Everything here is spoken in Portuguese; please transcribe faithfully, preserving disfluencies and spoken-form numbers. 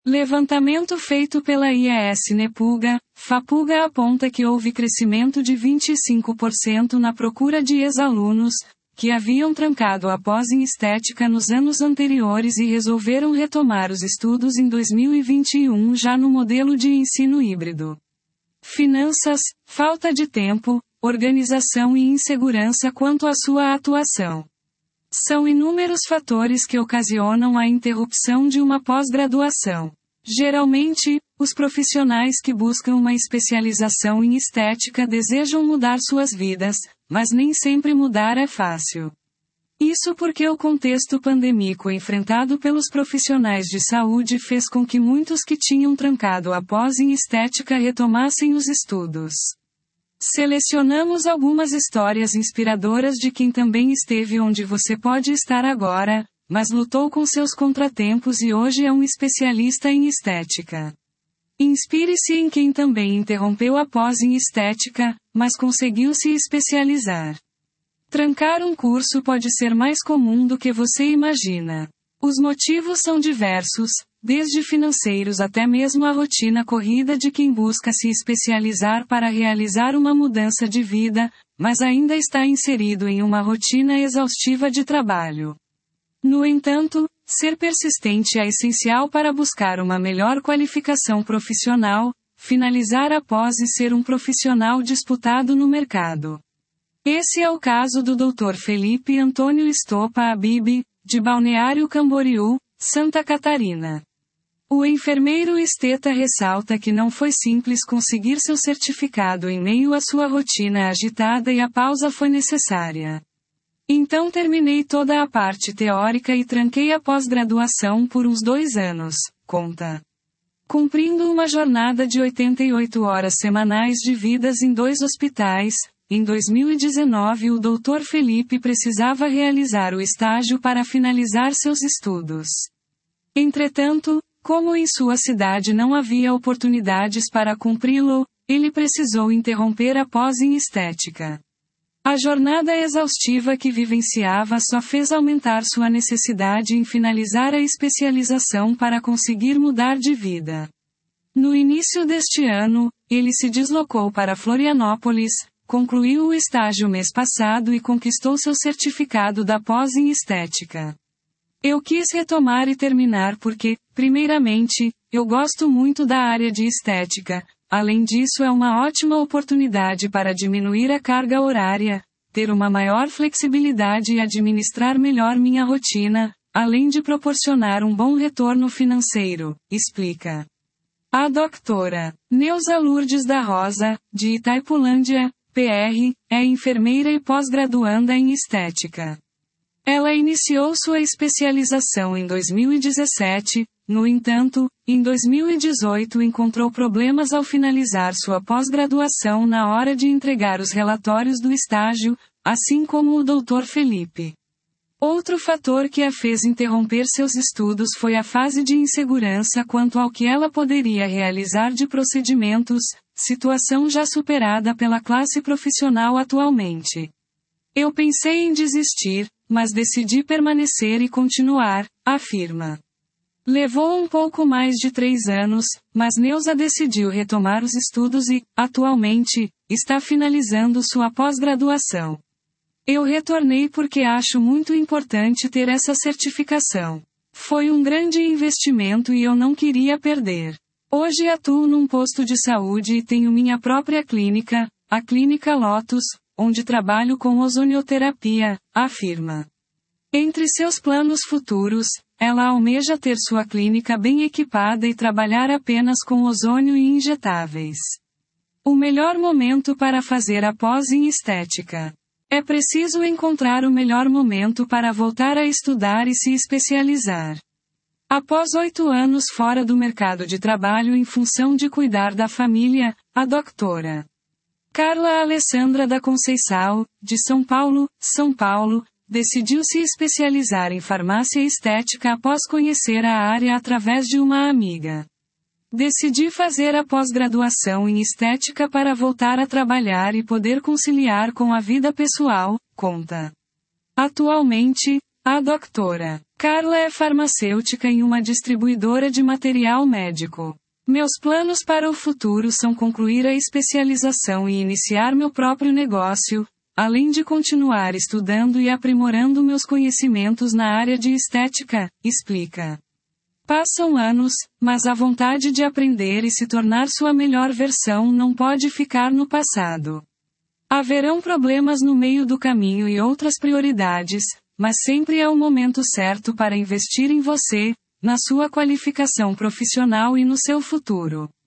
Levantamento feito pela I E S Nepuga, Fapuga aponta que houve crescimento de vinte e cinco por cento na procura de ex-alunos, que haviam trancado a pós em estética nos anos anteriores e resolveram retomar os estudos em dois mil e vinte e um já no modelo de ensino híbrido. Finanças, falta de tempo, organização e insegurança quanto à sua atuação. São inúmeros fatores que ocasionam a interrupção de uma pós-graduação. Geralmente, os profissionais que buscam uma especialização em estética desejam mudar suas vidas, mas nem sempre mudar é fácil. Isso porque o contexto pandêmico enfrentado pelos profissionais de saúde fez com que muitos que tinham trancado a pós em estética retomassem os estudos. Selecionamos algumas histórias inspiradoras de quem também esteve onde você pode estar agora, mas lutou com seus contratempos e hoje é um especialista em estética. Inspire-se em quem também interrompeu a pós em estética, mas conseguiu se especializar. Trancar um curso pode ser mais comum do que você imagina. Os motivos são diversos, desde financeiros até mesmo a rotina corrida de quem busca se especializar para realizar uma mudança de vida, mas ainda está inserido em uma rotina exaustiva de trabalho. No entanto, ser persistente é essencial para buscar uma melhor qualificação profissional, finalizar a pós e ser um profissional disputado no mercado. Esse é o caso do doutor Felipe Antônio Estopa Habib, de Balneário Camboriú, Santa Catarina. O enfermeiro esteta ressalta que não foi simples conseguir seu certificado em meio à sua rotina agitada e a pausa foi necessária. Então terminei toda a parte teórica e tranquei a pós-graduação por uns dois anos, conta. Cumprindo uma jornada de oitenta e oito horas semanais de vidas em dois hospitais, em dois mil e dezenove o doutor Felipe precisava realizar o estágio para finalizar seus estudos. Entretanto, como em sua cidade não havia oportunidades para cumpri-lo, ele precisou interromper a pós em estética. A jornada exaustiva que vivenciava só fez aumentar sua necessidade em finalizar a especialização para conseguir mudar de vida. No início deste ano, ele se deslocou para Florianópolis, concluiu o estágio mês passado e conquistou seu certificado da pós em estética. Eu quis retomar e terminar porque, primeiramente, eu gosto muito da área de estética. Além disso, é uma ótima oportunidade para diminuir a carga horária, ter uma maior flexibilidade e administrar melhor minha rotina, além de proporcionar um bom retorno financeiro, explica. A doutora Neuza Lourdes da Rosa, de Itaipulândia, P R, é enfermeira e pós-graduanda em estética. Ela iniciou sua especialização em dois mil e dezessete, no entanto, em dois mil e dezoito encontrou problemas ao finalizar sua pós-graduação na hora de entregar os relatórios do estágio, assim como o doutor Felipe. Outro fator que a fez interromper seus estudos foi a fase de insegurança quanto ao que ela poderia realizar de procedimentos, situação já superada pela classe profissional atualmente. Eu pensei em desistir, mas decidi permanecer e continuar, afirma. Levou um pouco mais de três anos, mas Neuza decidiu retomar os estudos e, atualmente, está finalizando sua pós-graduação. Eu retornei porque acho muito importante ter essa certificação. Foi um grande investimento e eu não queria perder. Hoje atuo num posto de saúde e tenho minha própria clínica, a Clínica Lotus, onde trabalho com ozonioterapia, afirma. Entre seus planos futuros, ela almeja ter sua clínica bem equipada e trabalhar apenas com ozônio e injetáveis. O melhor momento para fazer a pós em estética. É preciso encontrar o melhor momento para voltar a estudar e se especializar. Após oito anos fora do mercado de trabalho em função de cuidar da família, a doutora Carla Alessandra da Conceição, de São Paulo, São Paulo, decidiu se especializar em farmácia estética após conhecer a área através de uma amiga. Decidi fazer a pós-graduação em estética para voltar a trabalhar e poder conciliar com a vida pessoal, conta. Atualmente, a doutora Carla é farmacêutica em uma distribuidora de material médico. Meus planos para o futuro são concluir a especialização e iniciar meu próprio negócio, além de continuar estudando e aprimorando meus conhecimentos na área de estética, explica. Passam anos, mas a vontade de aprender e se tornar sua melhor versão não pode ficar no passado. Haverão problemas no meio do caminho e outras prioridades, mas sempre é o momento certo para investir em você, na sua qualificação profissional e no seu futuro.